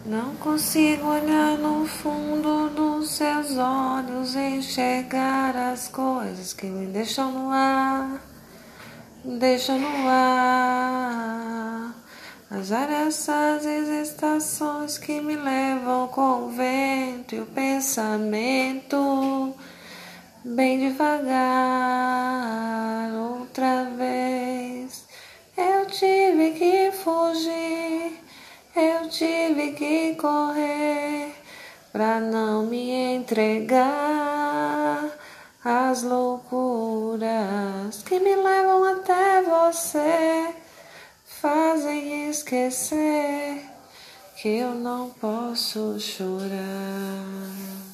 Não consigo olhar no fundo dos seus olhos e enxergar as coisas que me deixam no ar, deixam no ar. As áreas, as estações que me levam com o vento e o pensamento, bem devagar, outra vez. Eu tive que fugir, eu tive que correr pra não me entregar às loucuras que me levam até você, fazem esquecer que eu não posso chorar.